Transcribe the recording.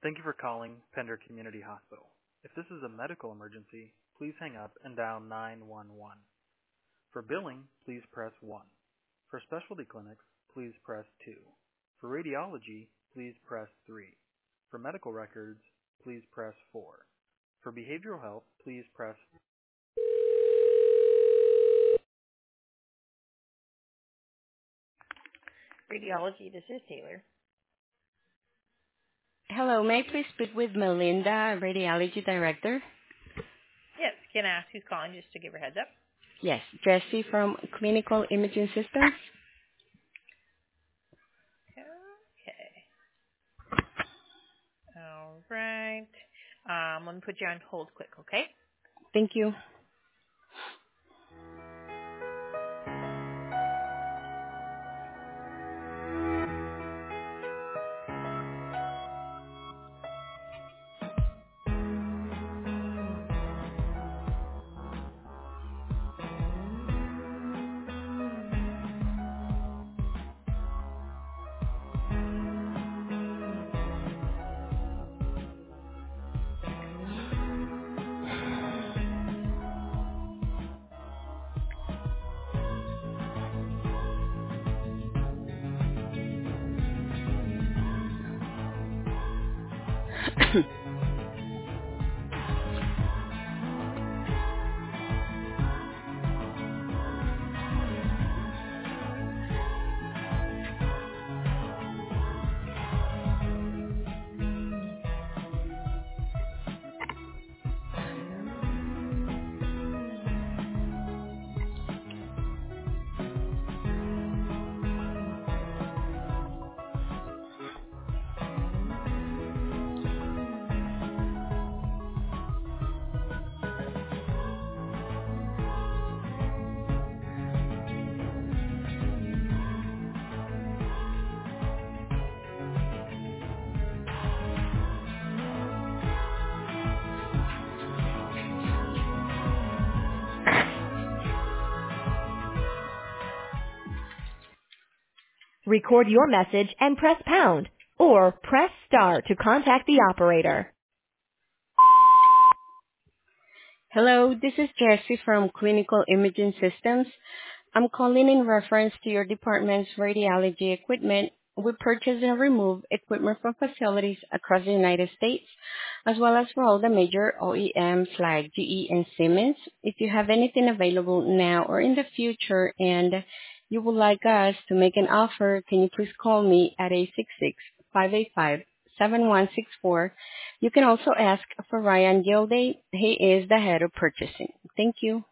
Thank you for calling Pender Community Hospital. If this is a medical emergency, please hang up and dial 911. For billing, please press 1. For specialty clinics, please press 2. For radiology, please press 3. For medical records, please press 4. For behavioral health, please press. Radiology, this is Taylor. Hello, may I please speak with Melinda, Radiology Director? Yes, can I ask who's calling just to give her heads up? Yes, Jessie from Clinical Imaging Systems. Okay. All right. Let me put you on hold quick, okay? Thank you. Record your message and press pound, or press star to contact the operator. Hello, this is Jessie from Clinical Imaging Systems. I'm calling in reference to your department's radiology equipment. We purchase and remove equipment from facilities across the United States, as well as for all the major OEMs like GE and Siemens. If you have anything available now or in the future and you would like us to make an offer, can you please call me at 866-585-7164. You can also ask for Ryan Gilday. He is the head of purchasing. Thank you.